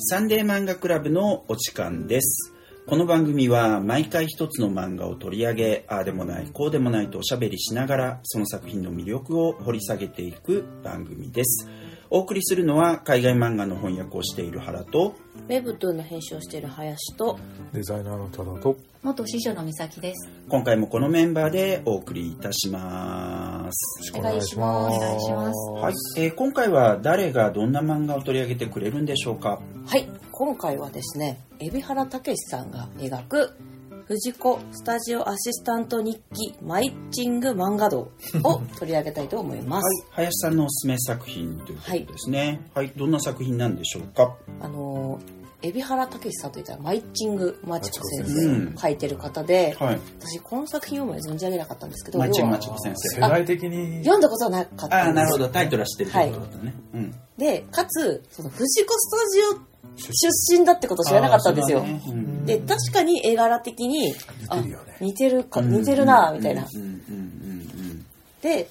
サンデー漫画クラブのお時間です。この番組は毎回一つの漫画を取り上げ、ああでもないこうでもないとおしゃべりしながらその作品の魅力を掘り下げていく番組です。お送りするのは海外漫画の翻訳をしている原と、 ウェブトゥーンの編集をしている林と、 デザイナーの多田と、 元師匠の美咲です。 今回もこのメンバーでお送りいたします。 お願いします。 お願いします。 はい、今回は誰がどんな漫画を取り上げてくれるんでしょうか。 はい、今回はですね、海老原武史さんが描く藤子スタジオアシスタント日記マイチング漫画道を取り上げたいと思います。 はい、林さんのおすすめ作品ということですね。はい、どんな作品なんでしょうか。 海老原武史さんといったらマイチングマチコ先生を書いてる方で、はい、私この作品を存じ上げなかったんですけど、 マイチングマチコ先生、 世代的に読んだことはなかったんです。 あ、なるほど、タイトルは知ってるってことだね。はい、 でかつその藤子スタジオ出身だってこと知らなかったんですよ。で確かに絵柄的に似てるなみたいな。で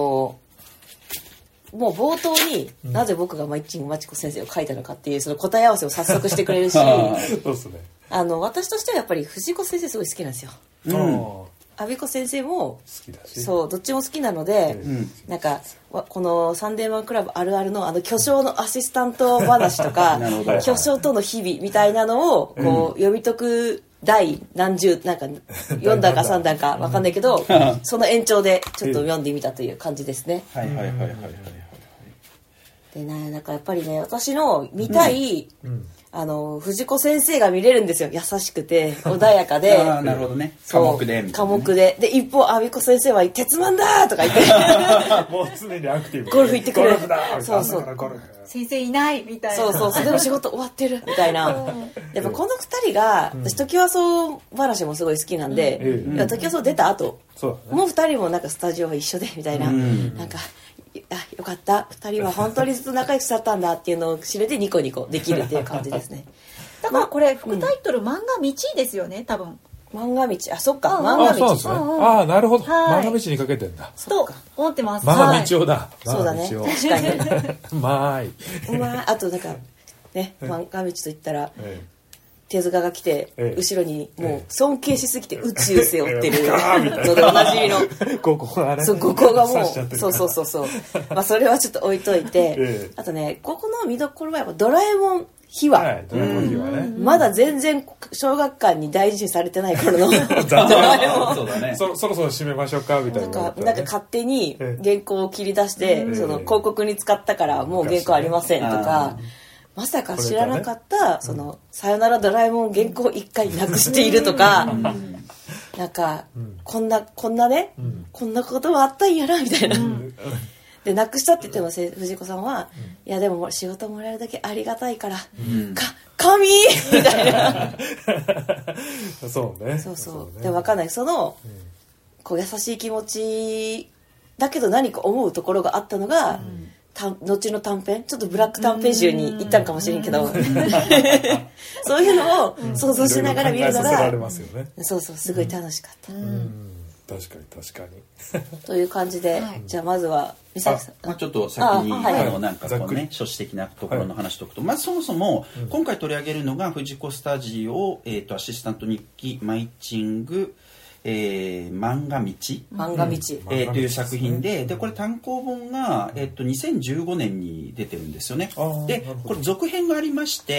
もう冒頭になぜ僕がマイチングマチコ先生を書いたのかっていうその答え合わせを早速してくれるしそうですね、 私としてはやっぱり藤子先生すごい好きなんですよ。阿部子先生も好きだし、そうどっちも好きなので、なんかこのサンデーマンクラブあるあるの巨匠のアシスタント話とか巨匠との日々みたいなのをこう読み解く第何十なんか4段か3段か分かんないけどその延長でちょっと読んでみたという感じですね。はいはいはいはいはい。でね、なんかやっぱりね、私の見たい、藤子先生が見れるんですよ。優しくて穏やかであ、なるほどね、寡黙でみたいな、ね、寡黙で一方阿部子先生は鉄腕だとか言ってもう常にアクティブ、 ゴルフ行ってくれる、 そうそう先生いないみたいな、 そうでも仕事終わってるみたいなやっぱこの2人が、私トキワ荘話もすごい好きなんで、トキワ荘出た後、もう2人もなんかスタジオは一緒でみたいな、なんかよかった2人は本当にずっと仲良くしちゃったんだっていうのを知れてニコニコできるっていう感じですね。 だからこれ副タイトル、漫画道ですよね多分。 漫画道、そっか、漫画道、 あ、なるほど、漫画道にかけてんだと思ってます。 漫画道だ、 そうだね、確かにあとなんかね、漫画道といったら手塚が来て、後ろにもう尊敬しすぎて宇宙背負ってるのでおなじみのここがね、 ここがもうそうまあそれはちょっと置いといて、あとね、ここの見どころはやっぱドラえもん秘話、まだ全然小学館に大事にされてない頃のドラえもんそうだね、 そろそろ締めましょうかみたいな、 なんか勝手に原稿を切り出して、その広告に使ったからもう原稿ありませんとか、まさか知らなかった、そのさよならドラえもん原稿1回なくしているとか、なんかこんなね、こんなこともあったんやなみたいな、でなくしたって言っても藤子さんは、いやでも仕事もらえるだけありがたいから、神みたいなそうね、 でも分かんない、そのこう優しい気持ちだけど何か思うところがあったのが、後の短編、ちょっとブラック短編集に行ったんかもしれんけどそういうのを想像しながら見るのが、そうすごい楽しかった。 確かにという感じで、じゃあまずは美咲さん、 ちょっと先になんかこうね、書史的なところの話しておくと、まずそもそも今回取り上げるのが藤子スタジオアシスタント日記マイチング漫画道という作品で、これ単行本が2015年に出てるんですよね。でこれ続編がありまして、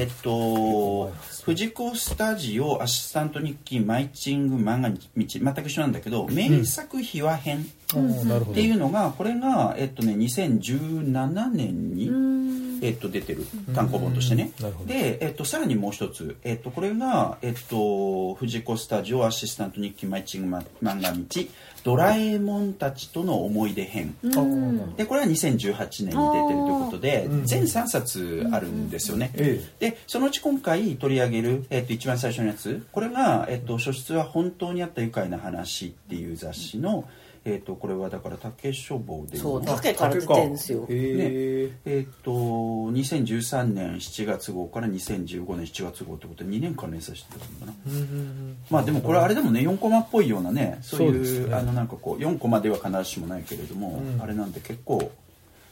藤子スタジオアシスタント日記マイチング漫画道、全く一緒なんだけど名作秘話編っていうのが、これが2017年に出てる単行本としてね。で、さらにもう一つ、これが、藤子スタジオアシスタント日記マイチング漫画道ドラえもんたちとの思い出編で、これは2018年に出てるということで、全3冊あるんですよね。でそのうち今回取り上げる、一番最初のやつ、これが、書質は本当にあった愉快な話っていう雑誌の、これはだから竹書房で、 そう竹から出てるんですよ、 2013年7月号から2015年7月号ってことで2年間連載してたのかな。まあでもこれあれでもね、4コマっぽいようなね、そういうなんかこう4コマでは必ずしもないけれども、あれなんで結構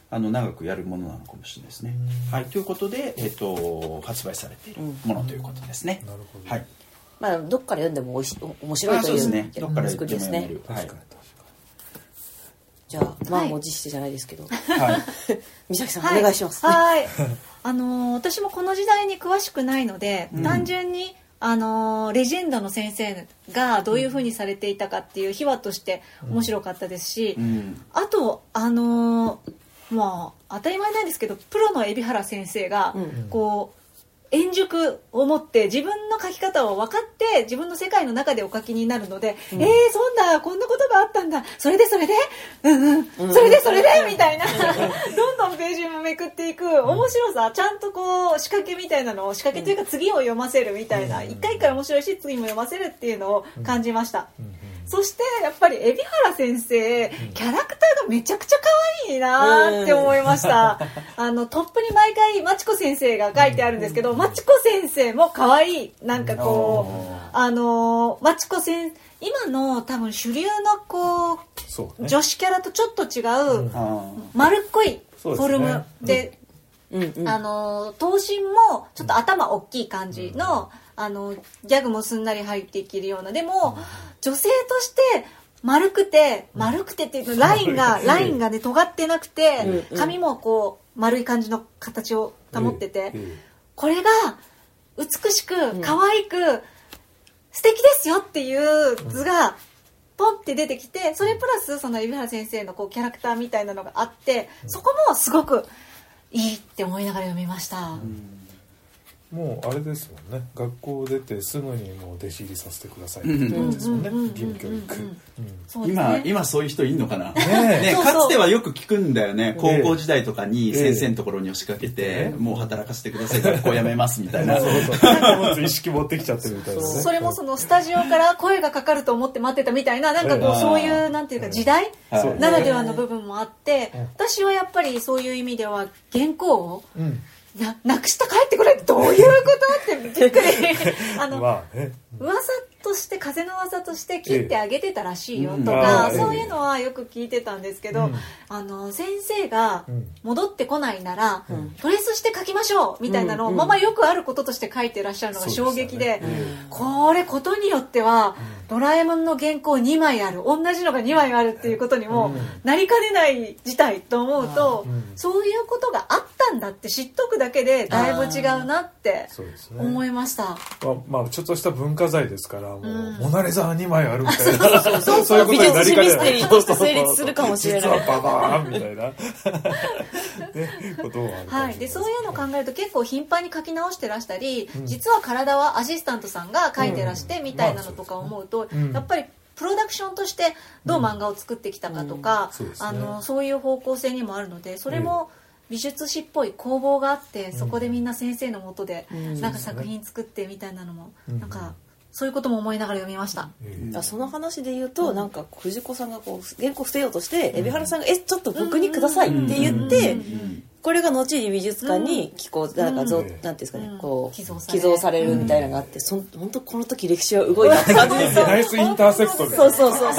長くやるものなのかもしれないですね。はい、ということで、発売されているものということですね。 なるほど。 はい。 まあどっから読んでも面白いというそうですね。どっから作りですね。 確かにじゃあ満を持してじゃないですけど、 はい。 美咲さんお願いします。 はい。私もこの時代に詳しくないので、単純にレジェンドの先生がどういう風にされていたかっていう秘話として面白かったですし、あとまあ当たり前なんですけど、プロの海老原先生がこう円熟を持って自分の書き方を分かって自分の世界の中でお書きになるので、そんなこんなことがあったんだ、それでそれでそれでそれでみたいなどんどんページもめくっていく面白さ、ちゃんとこう仕掛けみたいなのを、仕掛けというか次を読ませるみたいな、一回一回面白いし次も読ませるっていうのを感じました。そしてやっぱり海老原先生、キャラクターがめちゃくちゃ可愛いなって思いました。トップに毎回まちこ先生が書いてあるんですけど、まちこ先生も可愛い。なんかこうまちこ先生、今の多分主流のこう、女子キャラとちょっと違う丸っこいフォルムで、頭身もちょっと頭大きい感じの、ギャグもすんなり入っていけるような、でも女性として丸くてっていうとラインがね尖ってなくて、髪もこう丸い感じの形を保ってて、これが美しく可愛く素敵ですよっていう図がポンって出てきて、それプラスその海老原先生のこうキャラクターみたいなのがあって、そこもすごくいいって思いながら読みました。 もうあれですもんね、学校出てすぐにもう弟子入りさせてくださいって感じですもんね、義務教育。 今そういう人いんのかな。ね、かつてはよく聞くんだよね。高校時代とかに先生のところに押しかけて、もう働かせてください、学校辞めますみたいな。 意識持ってきちゃってるみたいなね。 それもそのスタジオから声がかかると思って待ってたみたいな、なんかこうそういうなんていうか時代ならではの部分もあって、私はやっぱりそういう意味では原稿をなくして帰ってくれってどういうことってびっくり噂として風の噂として切ってあげてたらしいよとか、そういうのはよく聞いてたんですけど、先生が戻ってこないなら、トレースして書きましょうみたいなのをままよくあることとして書いてらっしゃるのが衝撃で、これことによってはドラえもんの原稿2枚ある、同じのが2枚あるっていうことにもなりかねない事態と思うと、そういうことがあったんだって知っとくだけでだいぶ違うなって思いました。 まあちょっとした文化財ですから、もうモナリザ2枚あるみたいな、そういうことになりかねない。 美術史ミステリーとして成立するかもしれない。 実はババーンみたいなこともある。 はい、でそういうのを考えると結構頻繁に書き直してらしたり、実は体はアシスタントさんが書いてらしてみたいなのとか思うと、やっぱりプロダクションとしてどう漫画を作ってきたかとか、そういう方向性にもあるので、それも美術史っぽい工房があって、そこでみんな先生の下でなんか作品作ってみたいなのも、なんかそういうことも思いながら読みました。 その話で言うと、なんか藤子さんがこう原稿捨てようとして海老原さんがちょっと僕にくださいって言って、これが後に美術館になんかなんていうんですかね、こう寄贈されるみたいなのがあって、本当この時歴史は動いたって感じですよ。 ナイスインターセプトで。 そう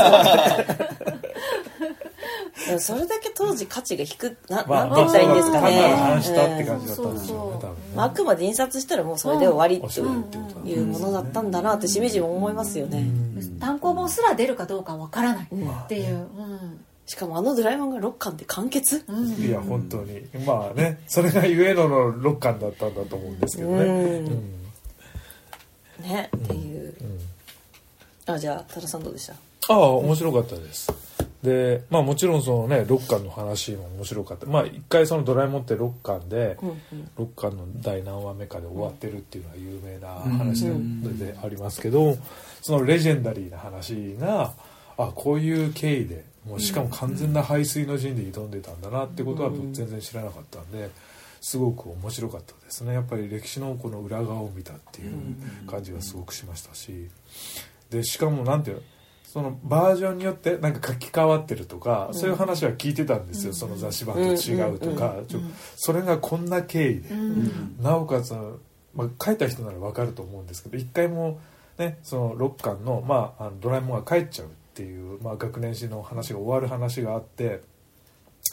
それだけ当時価値が低くなんて言ったらいいんですかね。 反したって感じだったんですよね、多分ね。 あくまで印刷したらもうそれで終わりっていうものだったんだなってしみじみ思いますよね。 単行本すら出るかどうかわからないっていう。 しかもドラえもんが6巻で完結、 いや本当にまあね、それがゆえの6巻だったんだと思うんですけどね。 ねっていう。じゃあ多田さんどうでした？ 面白かったです。でまあもちろんそのね6巻の話も面白かった。まあ一回そのドラえもんって6巻で、6巻の第何話目かで終わってるっていうのは有名な話でありますけど、そのレジェンダリーな話がこういう経緯でもうしかも完全な背水の陣で挑んでたんだなってことは全然知らなかったんで、すごく面白かったですね。やっぱり歴史のこの裏側を見たっていう感じがすごくしましたし、でしかもなんていうの、そのバージョンによってなんか書き換わってるとか、そういう話は聞いてたんですよ。その雑誌版と違うとか、それがこんな経緯で、なおかつ、書いた人なら分かると思うんですけど、一回もねその6巻の、ドラえもんが帰っちゃうっていう、学年史の話が終わる話があって、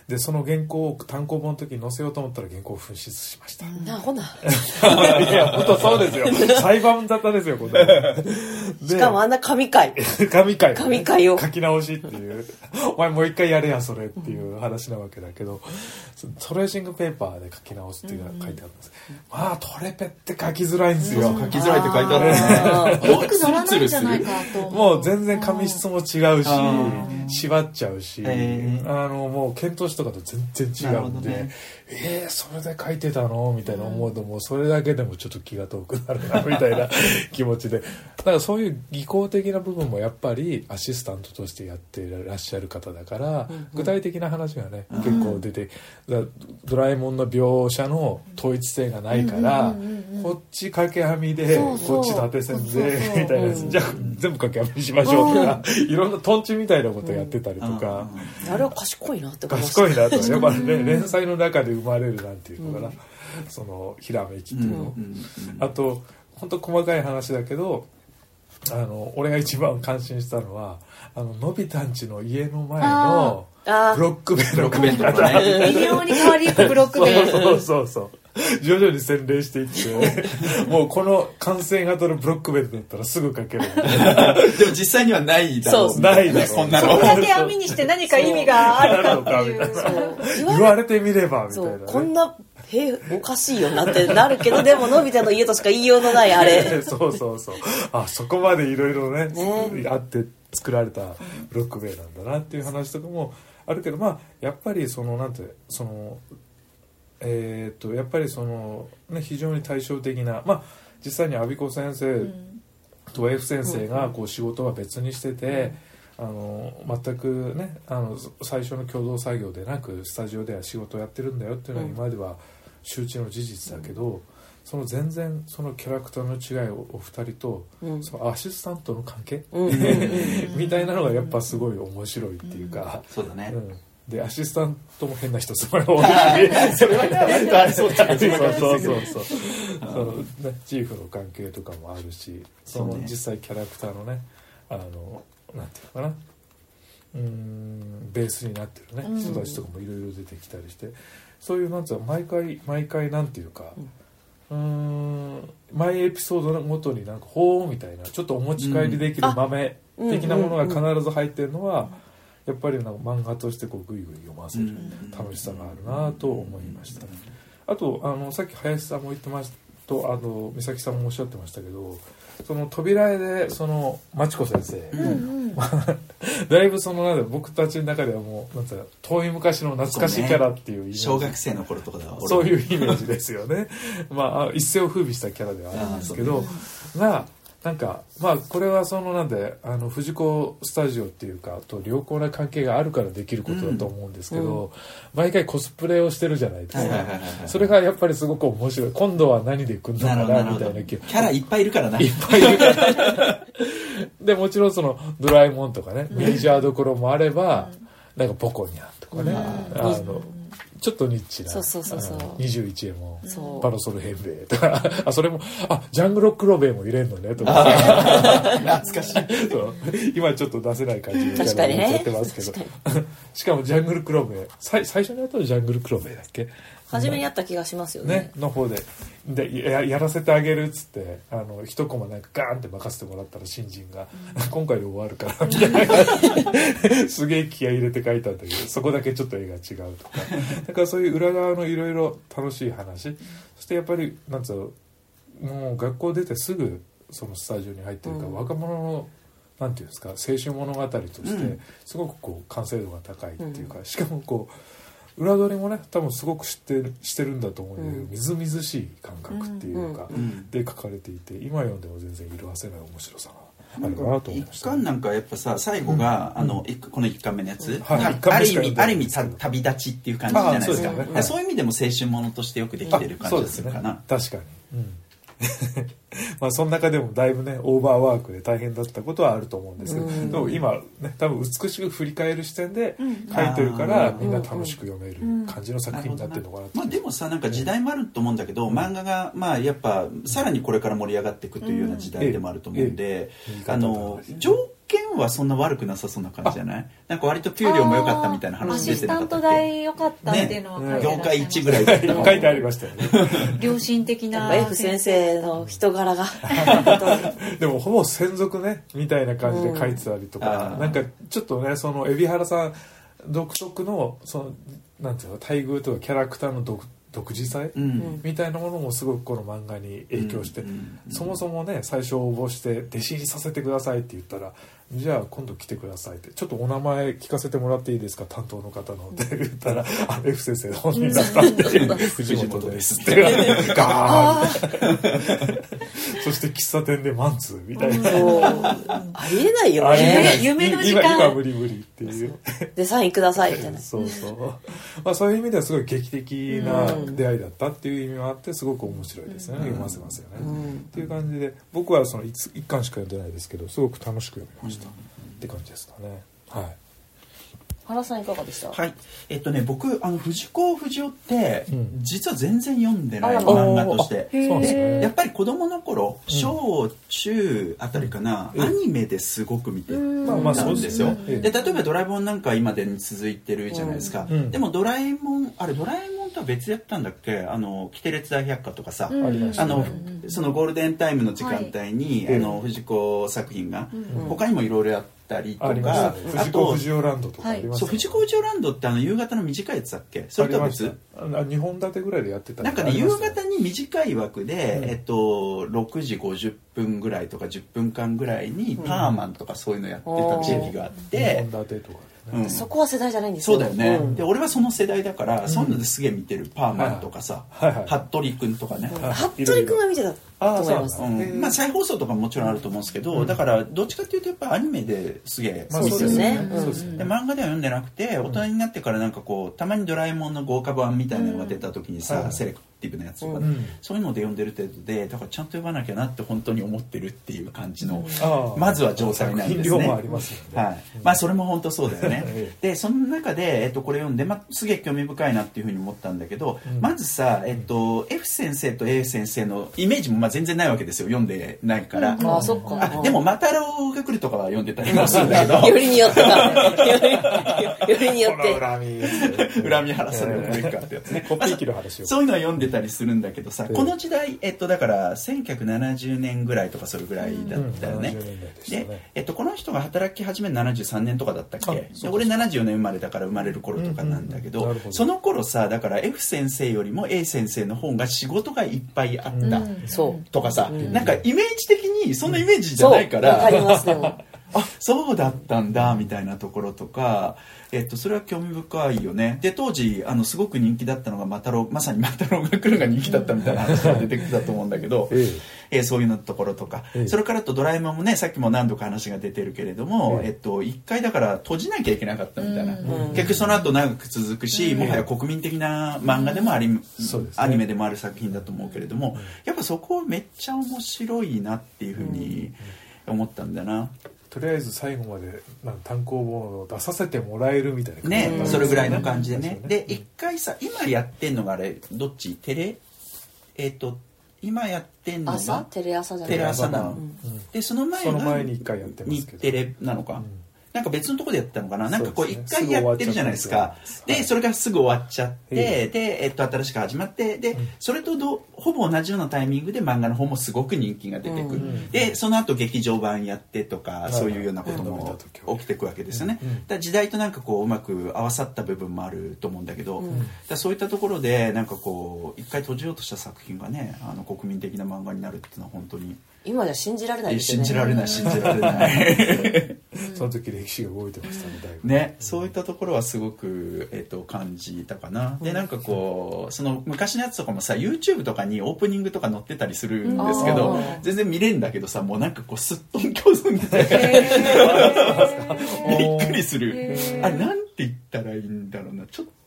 でその原稿を単行本の時に載せようと思ったら原稿を紛失しました。 なほな。 いや本当そうですよ。裁判沙汰ですよこれ。 しかもあんな神回を書き直しっていう。お前もう一回やれやそれっていう話なわけだけど、トレーシングペーパーで書き直すっていうのが書いてあるんです。まあトレペって書きづらいんですよ。 書きづらいって書いてあるね。 よくならないんじゃないかと思う。 もう全然紙質も違うし、縛っちゃうし、もう遣唐使とかと全然違うんで、それで書いてたのみたいな思うと、もうそれだけでもちょっと気が遠くなるなみたいな気持ちで、だからそういう技巧的な部分もやっぱりアシスタントとしてやっていらっしゃる方だから、具体的な話がね結構出て、ドラえもんの描写の統一性がないから、こっち掛け網でこっち縦線でみたいなやつ、じゃあ全部掛け網にしましょうとか、いろんなトンチみたいなことやってたりとか、 あれは賢いなって思いました。 賢いなと、やっぱりね連載の中で生まれるなんていうのかな、そのひらめきっていうの、あと本当細かい話だけど、俺が一番感心したのはのび太んちの家の前のブロック塀の組み方、 微妙に変わりゆくブロック塀、 そう徐々に洗練していってもうこの完成型のブロック塀だったらすぐ書けるみたいな。でも実際にはないだろう。 ないだろう。 そんなのだけ網にして何か意味があるかっていう。 言われてみればみたいな、ね。 こんなおかしいよなってなるけど、でものび太の家としか言いようのないあれ。 そうそこまでいろいろねあって作られたブロック塀なんだなっていう話とかもあるけど、まあやっぱりそのなんてそのやっぱりそのね非常に対照的な、まあ実際に阿比子先生と F 先生がこう仕事は別にしてて、全くね最初の共同作業でなくスタジオでは仕事をやってるんだよっていうのは今では周知の事実だけど、その全然そのキャラクターの違いをお二人と、そのアシスタントの関係みたいなのがやっぱすごい面白いっていうか、 そうだね。 でアシスタントも変な人すごい多いし、それはね、そうチーフの関係とかもあるし、その実際キャラクターのねなんていうのかな、ベースになってるね人たちとかもいろいろ出てきたりして、そういうなんていうの毎回なんていうか、毎エピソードごとになんかほーみたいなちょっとお持ち帰りできる豆的なものが必ず入ってるのはやっぱりなんか漫画としてこうグイグイ読ませる楽しさがあるなと思いましたね。あとさっき林さんも言ってましたと美咲さんもおっしゃってましたけど、その扉絵でそのまちこ先生、だいぶそのなんだ僕たちの中ではもうなんて遠い昔の懐かしいキャラっていうイメージ、 小学生の頃とかだわそういうイメージですよね。まあ一世を風靡したキャラではあるんですけど、なんかまあこれはそのなんで藤子スタジオっていうかと良好な関係があるからできることだと思うんですけど、毎回コスプレをしてるじゃないですか。それがやっぱりすごく面白い。今度は何で来るのかなみたいなキャラいっぱいいるからな。 いっぱいいるからでもちろんそのドラえもんとかねミジャーどころもあれば、なんかポコニャンとかね、ちょっとニッチな21円もパラソルヘンベイとかそれもジャングロックロベイも入れんのねとか懐かしいそう今ちょっと出せない感じでやってますけど、しかもジャングルクロベイ最初にやったのジャングルクロベイだっけ、 初めにやった気がしますよねの方でやらせてあげるっつって一コマなんかガーンって任せてもらったら新人が、今回で終わるからみたいなすげえ気合い入れて書いたんだけどそこだけちょっと絵が違うとかだからそういう裏側のいろいろ楽しい話、そしてやっぱりなんつうのもう学校出てすぐそのスタジオに入ってるから、若者のなんていうんですか青春物語としてすごくこう完成度が高いっていうか、しかもこう裏取りもね多分すごくしてるんだと思うんだけど、みずみずしい感覚っていうか、で書かれていて今読んでも全然色あせない面白さがあるかなと思いました、 一巻なんかやっぱさ最後が、この1巻目のやつ、ある意味旅立ちっていう感じじゃないですか。そういう意味でも青春ものとしてよくできてる感じがするかな。 確かに、まあその中でもだいぶねオーバーワークで大変だったことはあると思うんですけど、でも今ね多分美しく振り返る視点で書いてるから、みんな楽しく読める感じの作品になってるのかなと。 まあでもさなんか時代もあると思うんだけど、漫画がまあやっぱさらにこれから盛り上がっていくというような時代でもあると思うんで、条件務はそんな悪くなさそうな感じじゃない？なんか割と給料も良かったみたいな話出てなかったっけ？ アシスタント代良かったっていうのは書いて業界一ぐらいだった書いてありましたよね。 良心的な F 先生の人柄がでもほぼ専属ねみたいな感じで書いてたりとか、なんかちょっとねその海老原さん独特のそのなんていうの待遇とかキャラクターの独自性、みたいなものもすごくこの漫画に影響して、そもそもね最初応募して弟子入りさせてくださいって言ったら、じゃあ今度来てくださいって、ちょっとお名前聞かせてもらっていいですか担当の方のって言ったら、F 先生本人だったんで藤本ですってガーンそして喫茶店でマンツーみたいな、 ありえないよね。 夢の時間今無理無理っていうでサインくださいみたいな。 そうそう、まあ、そういう意味ではすごい劇的な出会いだったっていう意味もあってすごく面白いですね、読ませますよね、っていう感じで、僕はその一巻しか読んでないですけどすごく楽しく読みました、って感じですかね。はい。 原さんいかがでした？ はい。僕藤子不二雄って、実は全然読んでない漫画として。でやっぱり子供の頃、小中あたりかな、アニメですごく見てたんですよ。で例えばドラえもんなんか今でに続いてるじゃないですか。でもドラえもんとは別やったんだっけ？キテレツ大百科とかさ、そのゴールデンタイムの時間帯に藤子作品が他にもいろいろやってたりとか、 藤子不二雄ランドとかありますね。 藤子不二雄ランドって夕方の短いやつだっけ？それとは別 ？2本立てぐらいでやってた。 なんかね、夕方に短い枠で、6時50分ぐらいとか10分間ぐらいにパーマンとかそういうのやってた時期があって、 2本立てとかそこは世代じゃないんですよ。 そうだよね、で俺はその世代だから、そういうのですげえ見てる。パーマンとかさ、服部くんとかね、 服部くんは見てたと思います。 まあ再放送とかももちろんあると思うんですけど、だからどっちかっていうとやっぱアニメですげえ、 そうですよね。 で漫画では読んでなくて、大人になってからなんかこうたまにドラえもんの豪華版みたいなのが出た時にさ、セレクティブなやつとか、そういうので読んでる程度で、だからちゃんと読まなきゃなって本当に思ってるっていう感じの、まずは状態なんですね。 はい。 まあそれも本当そうだよね。でその中でこれ読んで、すげえ興味深いなっていうふうに思ったんだけど、まずさF 先生と A 先生のイメージも全然ないわけですよ、読んでないから。 そっか。 でもマタロウが来るとかは読んでたりもするんだけど、 よりによってよりによって恨み晴らされるべきかってやつね。そういうのは読んでたりするんだけどさ、この時代だから1970年ぐらいとかそれぐらいだったよね。でこの人が働き始める73年とかだったっけ？俺74年生まれだから生まれる頃とかなんだけど、その頃さ、だから F 先生よりも A 先生の方が仕事がいっぱいあったとかさ、なんかイメージ的にそんなイメージじゃないから、 わかります。でもあ、そうだったんだみたいなところとか、それは興味深いよね。で当時すごく人気だったのがまさにマタロウが来るが人気だったみたいな話が出てきたと思うんだけど、そういうのところとか、それからとドラえもんもね、さっきも何度か話が出てるけれども、一回だから閉じなきゃいけなかったみたいな、結局その後長く続くし、もはや国民的な漫画でもあり、アニメでもある作品だと思うけれども、やっぱそこめっちゃ面白いなっていうふうに思ったんだな。 とりあえず最後まで単行本を出させてもらえるみたいなね、それぐらいの感じでね。で一回さ、今やってんのがあれどっち？テレ今やってんのがテレ朝じゃない？ テレ朝なの。でその前に一回やってますけど、 日テレなのか。なんか別のところでやったのかな、なんかこう一回やってるじゃないですか。でそれがすぐ終わっちゃって、で新しく始まって、でそれとほぼ同じようなタイミングで漫画の方もすごく人気が出てくる。でその後劇場版やってとか、そういうようなことも起きてくわけですよね。だ時代となんかこううまく合わさった部分もあると思うんだけど、だそういったところでなんかこう一回閉じようとした作品がね、国民的な漫画になるっていうのは本当に今じゃ信じられないですよね。 信じられないその時歴史が動いてましたね、だいぶね。そういったところはすごく、感じたかな。でなんかこうその昔のやつとかもさ、 YouTube とかにオープニングとか載ってたりするんですけど、全然見れるんだけどさ、もうなんかこうすっとんきょうずんでびっくりする。あれなんて言ったらいいんだろうな、ちょっ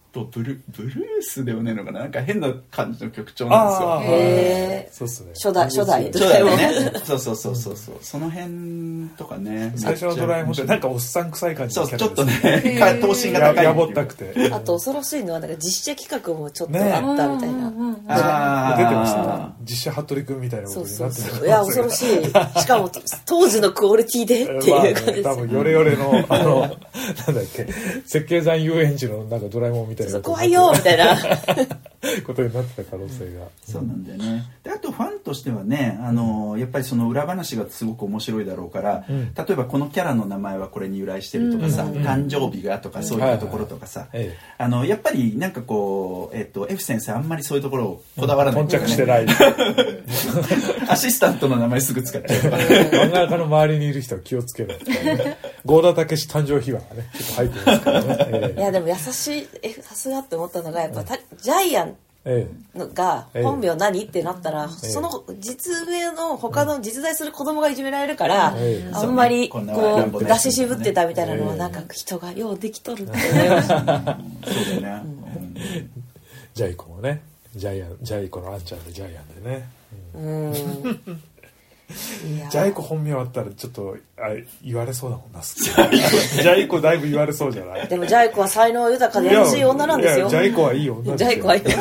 とブルースではないのかな、なんか変な感じの曲調なんですよ。 へえ。 そうっすね。 初代ドラえもんね。そうその辺とかね。 最初のドラえもんってなんかおっさん臭い感じのキャラ。 そう、ちょっとね、頭身が高い。 やぼったくて。 あと恐ろしいのはなんか実写企画もちょっとあったみたいな。 出てました実写服部君みたいなことになってる。 いや恐ろしい。しかも当時のクオリティでっていう感じです。 多分ヨレヨレのなんだっけ、設計山遊園地のなんかドラえもんみたいな怖いよみたいなことになってた可能性が。 そうなんだよね。であとファンとしてはね、やっぱりその裏話がすごく面白いだろうから、例えばこのキャラの名前はこれに由来してるとかさ、誕生日がとかそういうところとかさ、やっぱりなんかこうF 先生あんまりそういうところをこだわらない、 頓着してない。 アシスタントの名前すぐ使っちゃうから。 漫画家の周りにいる人は気をつけろってね。郷田武史誕生秘話がねちょっと入ってますからね。 いやでも優しい、さすがって思ったのがやっぱジャイアンが本名何ってなったら、その実名の他の実在する子供がいじめられるから、あんまりこう出し渋ってたみたいなのはなんか人がようできとるって思いました。そうだね。 ジャイコもね、ジャイコのあんちゃんでジャイアンでね。ジャイコ本名あったらちょっと言われそうだもんな。ジャイコだいぶ言われそうじゃない？でもジャイコは才能豊かで優しい女なんですよ。 ジャイコはいい女ですよ。 ジャイコはいい女。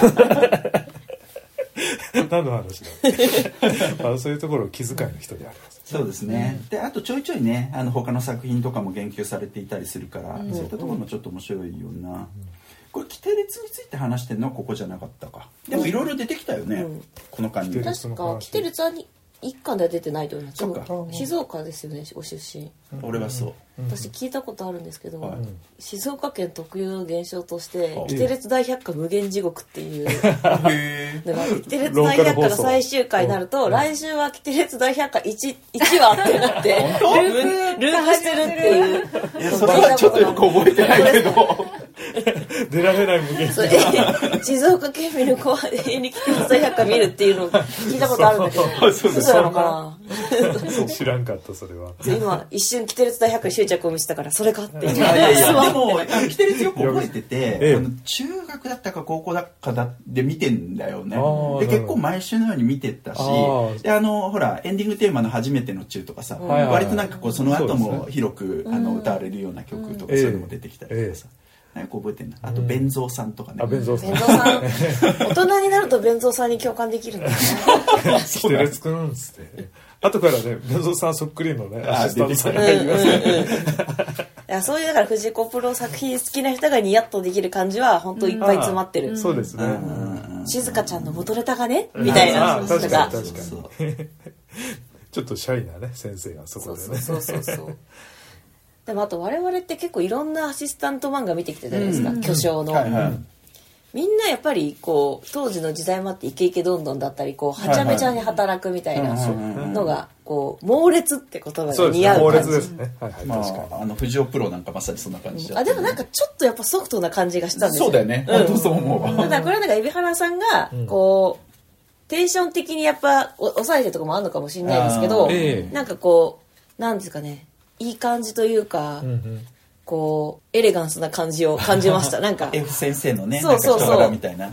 何の話だ。そういうところを気遣いの人であります。 そうですね。であとちょいちょいね他の作品とかも言及されていたりするから、そういったところもちょっと面白いような。これ規定列について話してるのはここじゃなかったか。でもいろいろ出てきたよね、この間に。 確か規定列は一巻では出てないと思います。静岡ですよね、ご出身。 俺はそう。 私聞いたことあるんですけど、静岡県特有の現象として規定列大百科無限地獄っていうのが規定列大百科が最終回になると、来週は規定列大百科 1話ってなってループしてるっていう。 いやそれはちょっとよく覚えてないけど。 出られない無限静岡県民の子は永遠に規定列大百科見るっていうのを聞いたことあるんだけど、そうなのかな。知らんかったそれは。 今一瞬規定列大百科に執着を見せたからそれかっていう。 いやでも規定列よく覚えてて、中学だったか高校だったかで見てんだよね。で結構毎週のように見てたし、でほらエンディングテーマの初めての中とかさ、割となんかこうその後も広く歌われるような曲とかそういうのも出てきたりとかさ。よく覚えてんだ。あと弁蔵さんとかね。 弁蔵さん。 大人になると弁蔵さんに共感できるんだよね。 規定列くんっつって。後からね弁蔵さんそっくりのねアシスタントさんがいますね。 そういうだから藤子プロ作品好きな人がニヤッとできる感じは本当いっぱい詰まってる。 そうですね。 静香ちゃんの元ネタがねみたいな。 確かにちょっとシャイなね先生がそこでね。 そう。でもあと我々って結構いろんなアシスタント漫画見てきてたじゃないですか、巨匠の、みんなやっぱりこう当時の時代もあってイケイケどんどんだったりこうはちゃめちゃに働くみたいなのがこう猛烈って言葉が似合う感じ。 猛烈ですね。確かに藤尾プロなんかまさにそんな感じ。 でもなんかちょっとやっぱソフトな感じがしたんですよ。 そうだよね。本当そう思うわ。 ただこれはなんか海老原さんがこうテンション的にやっぱ抑えてるとこもあるのかもしれないですけど、なんかこうなんですかね。いい感じというか、こうエレガンスな感じを感じました。なんか F 先生のね、 そう人柄みたいな。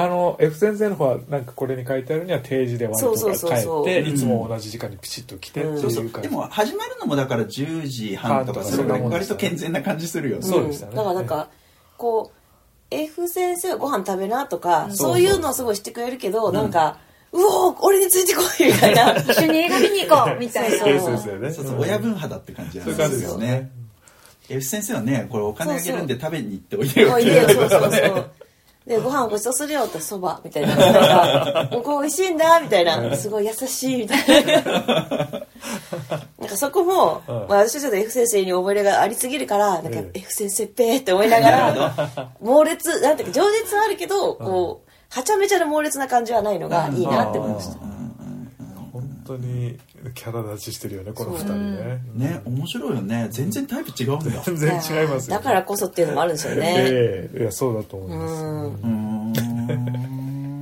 F 先生の方はなんかこれに書いてあるには定時で割と帰っていつも同じ時間にピチッと来てっていう感じ。 でも始まるのもだから10時半とかそれぐらい割と健全な感じするよね。 そうでしたね。 だからなんかこう F 先生はご飯食べなとかそういうのはすごいしてくれるけど、なんかうおー俺についてこいみたいな一緒に映画見に行こうみたいな。 そう親分派だって感じなんですよね。F 先生はねこれお金あげるんで食べに行っておいでよっていうそうでご飯ごちそうするよってそばみたいななんかここ美味しいんだみたいなすごい優しいみたいななんかそこも、私はちょっと F 先生に覚え入れがありすぎるからなんか F 先生ペーって思いながら猛烈なんていうか情熱はあるけどこうはちゃめちゃな猛烈な感じはないのがいいなって思いました。 本当にキャラ立ちしてるよねこの2人ね。 ね面白いよね。全然タイプ違うんだ。 全然違いますよ。 だからこそっていうのもあるんですよね。 いやそうだと思います。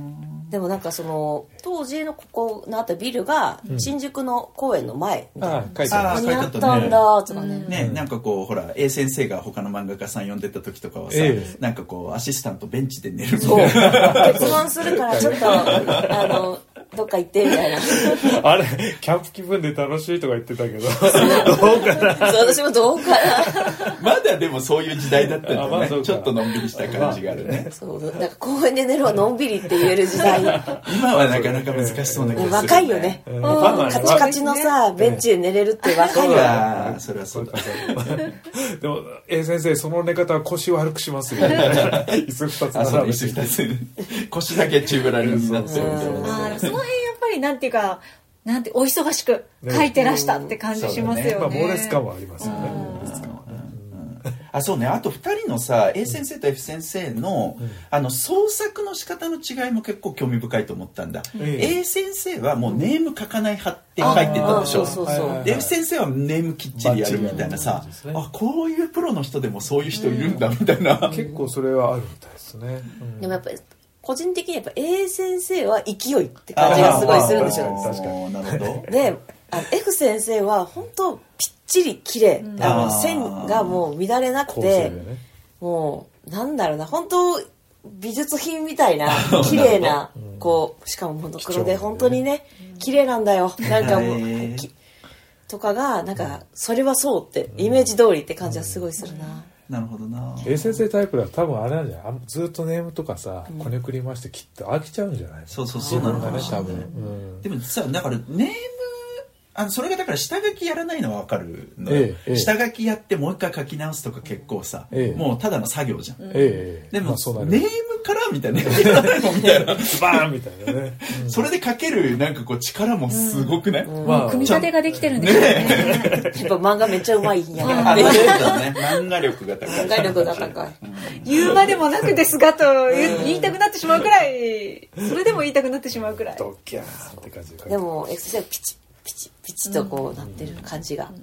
でもなんかその当時のここのあったビルが新宿の公園の前みたいな、 書いてあここにあったんだとかね、なんかこうほら A 先生が他の漫画家さん呼んでた時とかはさ、なんかこうアシスタントベンチで寝るみたいな、 結論するからちょっとどっか行ってみたいなあれキャンプ気分で楽しいとか言ってたけどどうかなそう私もどうかなまだでもそういう時代だったんだね、 まあちょっとのんびりした感じがあるね。 そうなんか公園で寝るはのんびりって言える時代今はなかなか難しそうな気がする、ね、 若いよね、カチカチのさベンチで寝れるって若いよね。 それはそうだでも A 先生その寝方は腰悪くしますよ椅子2つ並べて椅子2つ腰だけチューブラリンになってるみたいな。 その辺やっぱりなんていうかなんてお忙しく書いてらしたって感じしますよね。 まあ、猛烈感はありますよね。 そうね、あと2人のさ A 先生と F 先生の、創作の仕方の違いも結構興味深いと思ったんだ、A 先生はもうネーム書かない派って書いてたでしょ。で F 先生はネームきっちりやるみたいなさ、こういうプロの人でもそういう人いるんだみたいな、 結構それはあるみたいですね、 でもやっぱり個人的にやっぱ A 先生は勢いって感じがすごいするんですよ。 確かに。 なるほど。 でF 先生は本当ぴっちり綺麗、線がもう乱れなくて、もうなんだろうな本当美術品みたいな綺麗なこうしかも本当黒で本当にね綺麗なんだよなんかもうとかがなんかそれはそうってイメージ通りって感じはすごいするな。 なるほどな。 A 先生タイプだと多分あれなんじゃない、ずっとネームとかさこねくりましてきっと飽きちゃうんじゃない。 そうなのかね多分、でもさだからネームそれがだから下書きやらないのは分かるのよ、下書きやってもう一回書き直すとか結構さ、もうただの作業じゃん、でも、ネームからみたいなみたいなバーンみたいなね、 それで書けるなんかこう力もすごくない、 組み立てができてるんですよね。 やっぱ漫画めっちゃうまいんやなって漫画力が高い、 漫画力が高い、 言うまでもなくですがと言いたくなってしまうくらい、それでも言いたくなってしまうくらい、 ドキャーンって感じで、 でも X 線ピチピチとこうなってる感じが、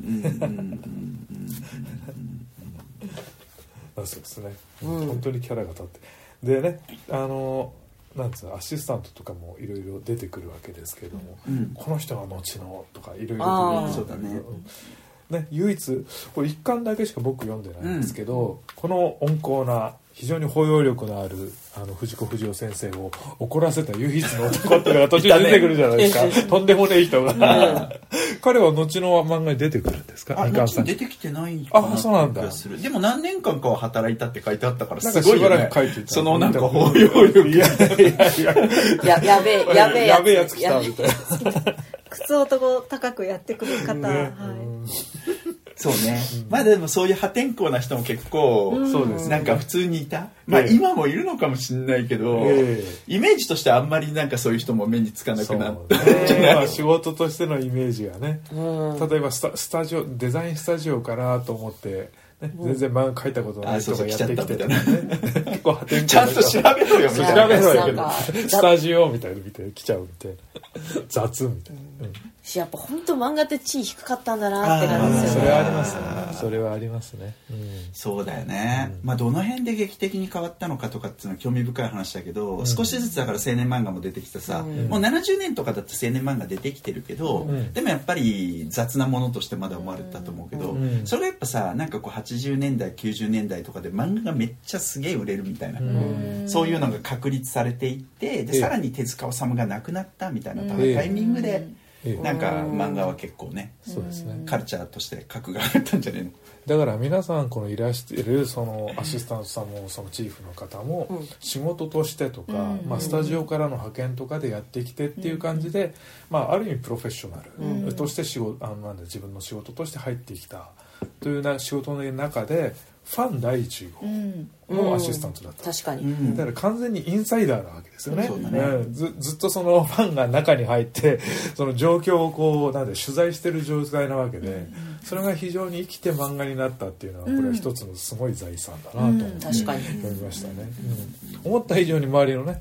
そうですね、本当にキャラが立ってでね、なんつうのアシスタントとかもいろいろ出てくるわけですけども、この人は後のとかいろいろそうだね、 唯一これ1巻だけしか僕読んでないんですけど、この温厚な非常に包容力のある藤子不二雄先生を怒らせた唯一の男っていうのが途中で出てくるじゃないですかとんでもねえ人が彼は後の漫画に出てくるんですか。 後に出てきてないかな。 そうなんだ。 でも何年間かは働いたって書いてあったからすごいよね。 そのなんか包容力やべえやつ来たみたいな靴男高くやってくる方、 そうね、まあでもそういう破天荒な人も結構なんか普通にいた、まあ今もいるのかもしれないけど、イメージとしてあんまりなんかそういう人も目につかなくなったんじゃない。 仕事としてのイメージがね、例えばスタジオデザインスタジオかなと思って全然漫画描いたことない人がやってきてたね、結構破天荒ちゃんと調べろよみたいな、 調べろよスタジオみたいなの見て来ちゃうみたいな雑みたいな、 やっぱ本当漫画って地位低かったんだなって感じですよね。 それはありますね。それはありますね。 そうだよね。まあどの辺で劇的に変わったのかとかっていうのは興味深い話だけど、少しずつだから青年漫画も出てきたさ、もう70年とかだって青年漫画出てきてるけど、でもやっぱり雑なものとしてまだ思われたと思うけど、それがやっぱさなんかこう80年代90年代とかで漫画がめっちゃすげえ売れるみたいな、そういうのが確立されていって、でさらに手塚治虫が亡くなったみたいなタイミングで。なんか漫画は結構ね、そうですね、カルチャーとして格が上がったんじゃねえの。 だから皆さんこのいらしているそのアシスタントさんもそのチーフの方も仕事としてとか、まあ、スタジオからの派遣とかでやってきてっていう感じで、まあ、ある意味プロフェッショナルとしてなんで自分の仕事として入ってきたというな仕事の中でファン第一号のアシスタントだった、 確かに、 だから完全にインサイダーなわけですよね。ずっとそのファンが中に入ってその状況をこうなんで取材してる状態なわけで、それが非常に生きて漫画になったっていうのはこれは一つのすごい財産だなと思いましたね。思った以上に周りのね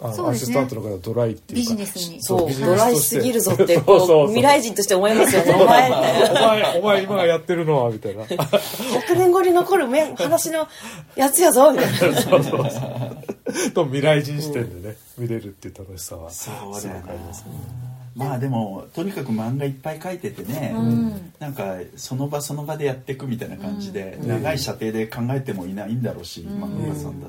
アシスタントの方ドライっていうかビジネスにそうドライすぎるぞってこう未来人として思いますよね。お前今やってるのはみたいな 100年後に残る話のやつやぞみたいなそうと未来人視点でね見れるっていう楽しさはそうだよね。まあでもとにかく漫画いっぱい描いててね、なんかその場その場でやっていくみたいな感じで、長い射程で考えてもいないんだろうし、漫画家さんだって、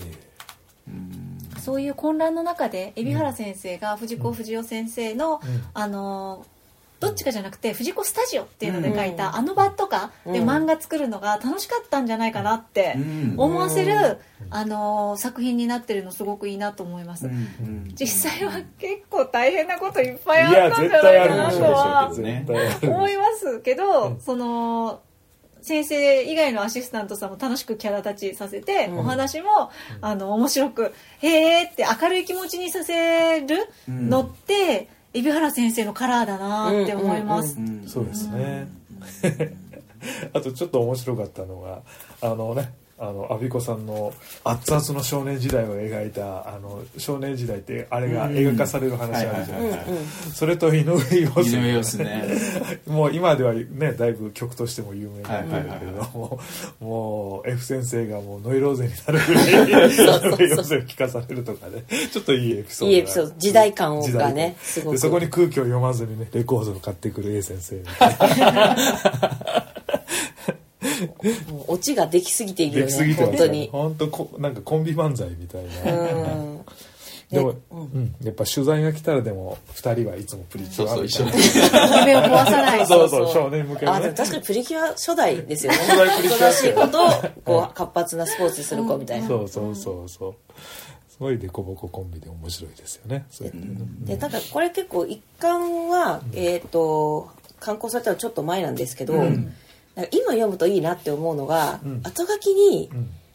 そういう混乱の中で海老原先生が藤子不二雄先生の、どっちかじゃなくて藤子スタジオっていうので書いた、あの場とかで漫画作るのが楽しかったんじゃないかなって思わせる、作品になってるのすごくいいなと思います。実際は結構大変なこといっぱいあったんじゃないかなとは思いますけど、その先生以外のアシスタントさんも楽しくキャラ立ちさせて、お話も面白くへーって明るい気持ちにさせるのって、海老原先生のカラーだなって思います。 そうですねあとちょっと面白かったのが阿ビ子さんの熱々の少年時代を描いた少年時代ってあれが映画化される話あるじゃないですか。それと井上陽水ねもう今ではねだいぶ曲としても有名なんだけれども、もう F 先生がもうノイローゼになるぐらい井上陽水を聞かされるとかね、ちょっといいエピソード時代感がねすごくでそこに空気を読まずにねレコードを買ってくる A 先生みたいなもうオチができすぎているよね。本当に本当なんかコンビ漫才みたいな。でも、やっぱ取材が来たらでも2人はいつもプリキュアみたいな夢を壊さないそう少年向けのね。 確かにプリキュア初代ですよね。おとなしい子とこう活発なスポーツする子みたいな。 そうすごいデコボココンビで面白いですよね。 でなんかこれ結構一巻は刊行されたのちょっと前なんですけど、今読むといいなって思うのが、後書きに、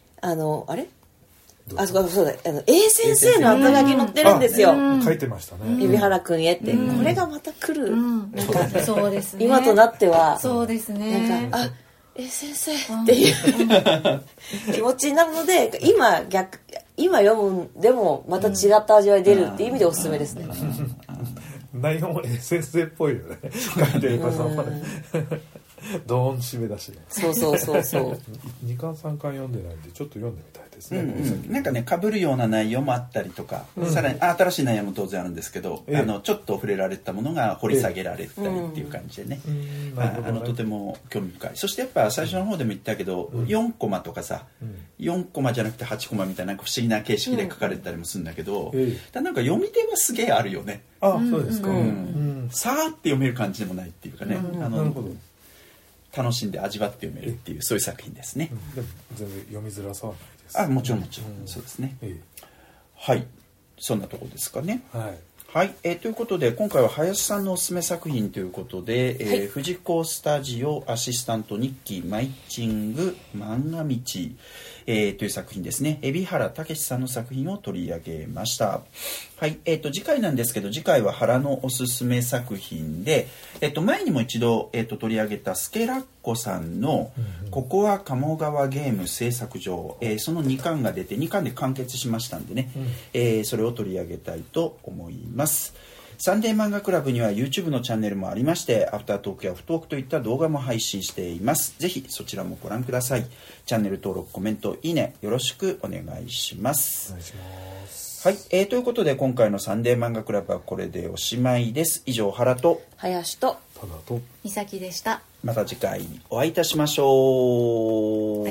そうだA 先生の後書き載ってるんですよ。 書いてましたね。 海老原くんへって、これがまた来る。なんかそうですね。 今となってはそうですね。 なんかA 先生っていう気持ちになるので、今読むでもまた違った味わい出るっていう意味でおすすめですね。 内容も A 先生っぽいよね。書いてる方もね。ドーン締め出しね。 そう 2巻3巻読んでないんでちょっと読んでみたいですね。 なんかね被るような内容もあったりとか、さらに新しい内容も当然あるんですけど、ちょっと触れられたものが掘り下げられたりっていう感じでね、とても興味深い。そしてやっぱ最初の方でも言ったけど、4コマとかさ、4コマじゃなくて8コマみたいな不思議な形式で書かれてたりもするんだけど、なんか読み手はすげえあるよね。 そうですか。 さーって読める感じでもないっていうかね、 なるほど。 楽しんで味わって読めるっていうそういう作品ですね。 でも全然読みづらさはないです。 もちろんそうですね。はい、そんなところですかね。はい、ということで今回は林さんのおすすめ作品ということで、藤子スタジオアシスタント日記マイチング漫画道、という作品ですね。海老原武さんの作品を取り上げました。はい、次回なんですけど、次回は原のおすすめ作品で、前にも一度、取り上げたスケラッコさんのここは鴨川ゲーム製作所、その2巻が出て2巻で完結しましたんでね、それを取り上げたいと思います。サンデー漫画クラブには YouTube のチャンネルもありまして、アフタートークやフトークといった動画も配信しています。ぜひそちらもご覧ください。チャンネル登録、コメント、いいねよろしくお願いします。 お願いします。 はい、ということで今回のサンデー漫画クラブはこれでおしまいです。以上、原と林とただと美咲でした。 また次回お会いいたしましょう。